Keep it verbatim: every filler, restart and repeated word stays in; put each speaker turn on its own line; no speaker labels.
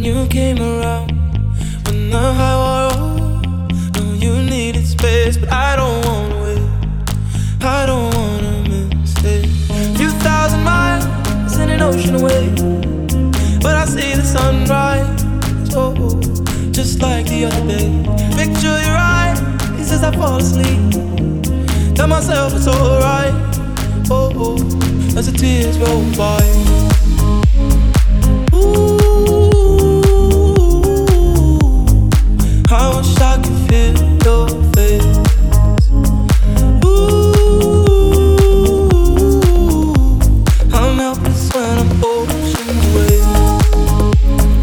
you came around. When the high wore off, know you needed space, but I don't wanna wait. I don't wanna miss it. Few thousand miles in an ocean away, but I see the sunrise, oh, just like the other day. Picture your eyes as I fall asleep. Tell myself it's alright, oh, oh, as the tears roll by.